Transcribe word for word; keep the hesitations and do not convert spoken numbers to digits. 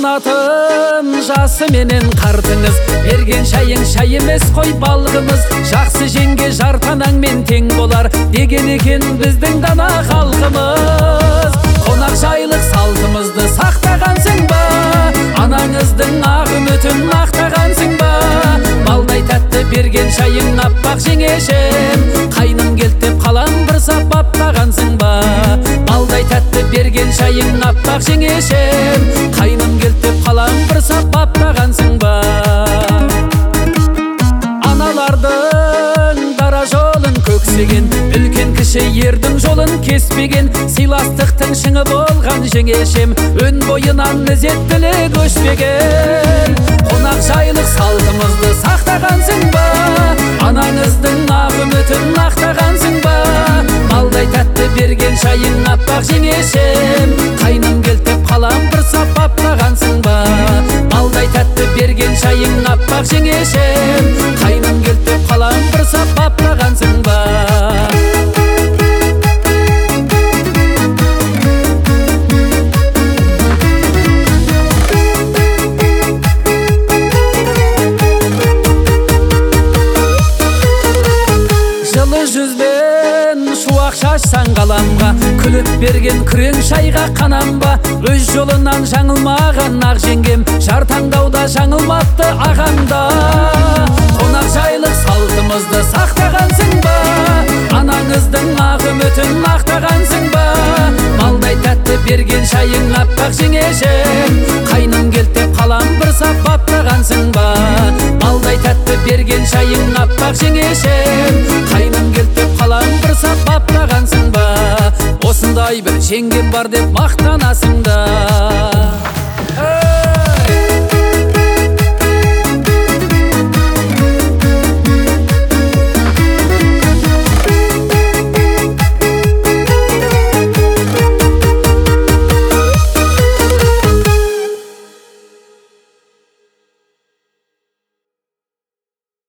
Қонатын жасы менен қартыңыз, берген шайың шай емес қой балғымыз. Жақсы жеңге жартанаңмен тең болар деген екен біздің дана халқымыз. Қонақ жайлық салтымызды сақтағансың ба, анаңыздың ақ үмітін ақтағансың ба. Балдай тәтті берген шайың аппақ жеңешем, қайным келтіп қалам бір сап баптағансың ба. Балдай тәтті берген шайың аппақ жеңешем, қайным келтіп қалам бір сап баптағансың ба. Аналардың дара жолын көксеген, үлкен кіші ердің жолын кеспеген, сыйластықтың шыңы болған жеңешем, өн бойынан ізеттілік өшпеген. Қонақ жайлық салтымызды сақтағансың ба, анаңыздың ақ үмітін ақтағансың ба. Балдай тәтті берген шайың аппақ жеңешем, қайным келтіп қалам бір сап баптағансың ба. Балдай тәтті берген шайың аппақ жеңешем, қайным келтіп қалам бір сап баптағансың ба. Жылы жүзбен шуақ шашсаң қаламға, күліп берген күрең шайға қанам ба. Өз жолынан жаңылмаған ақ жеңгем, жар таңдауда жаңылмапты ағамда. Қонақ жайлық салтымызды сақтағансың ба, анаңыздың ақ үмітін ақтағансың ба. Балдай тәтті берген шайың аппақ жеңешем, қайным келтіп қалам бір сап баптағансың ба. Балдай тәтті берген шайың аппақ жеңешем, қайным келтіп қалам бір сап баптағансың ба. Осындай бір жеңгем бар деп мақтанасың да.